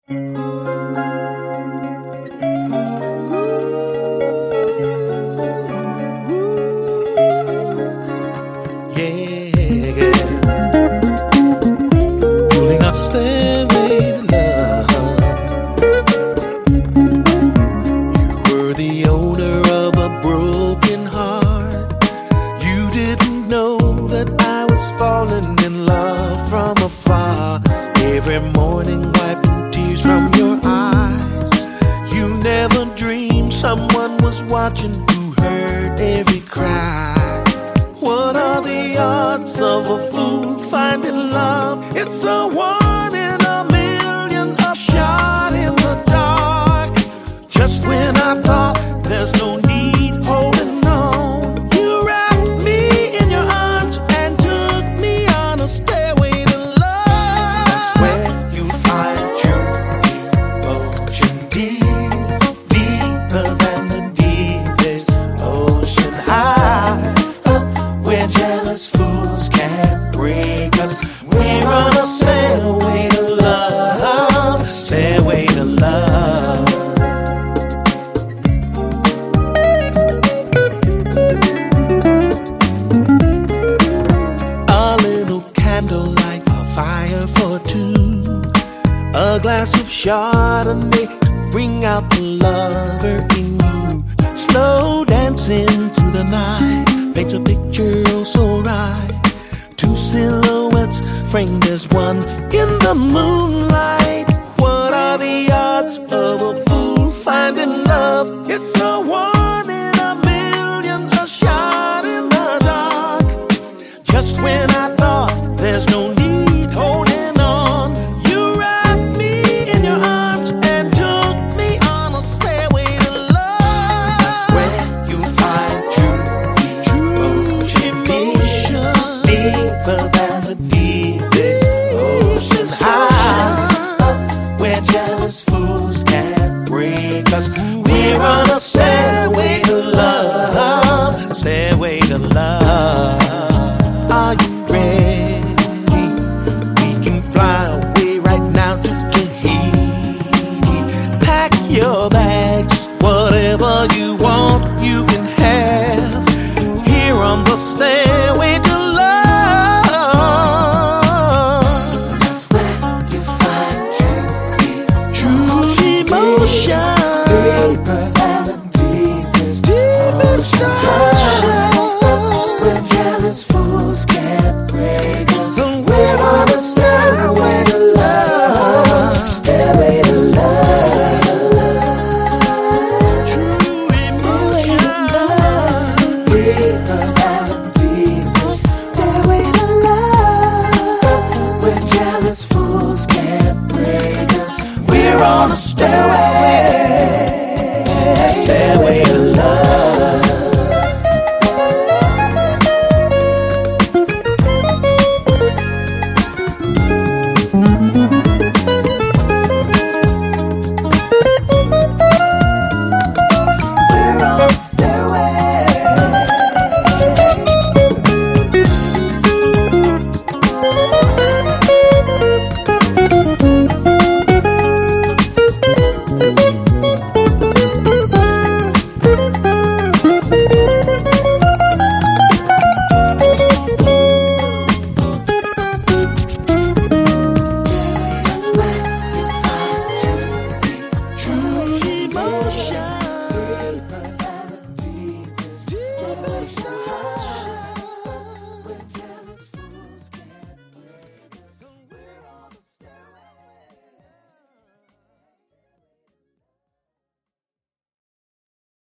Pulling our stairway to love. You were the owner of a broken heart. You didn't know that I was falling in love from afar. Every morning wiping tears from your eyes. You never dreamed someone was watching who heard every cry. What are the odds of a fool finding love? It's a one in a million, a shot in the dark. Just when I thought there's no need holding on, you wrapped me in your arms and took me on a stairway to love. That's where you find true devotion, deep, deeper than the deepest ocean. Where jealous fools can't break us. We're on a stairway to love, stairway to love. A little candlelight, a fire for two, a glass of Chardonnay to bring out the lover in you. Slow dancing through the night paints a picture oh so right. Two silhouettes framed as one in the moonlight. What are the odds of a fool finding love? It's a one in a million, a shot in the dark. Just when I thought there's no need holding on, you wrapped me in your arms and took me on a stairway to love. That's where you find deeper than the deepest ocean. Where jealous fools can't break us. We're on a stairway to love, stairway to love. Are you ready? We can fly away right now to Tahiti. Pack your bags, whatever you want, you can have. Here on the stairway to true emotion.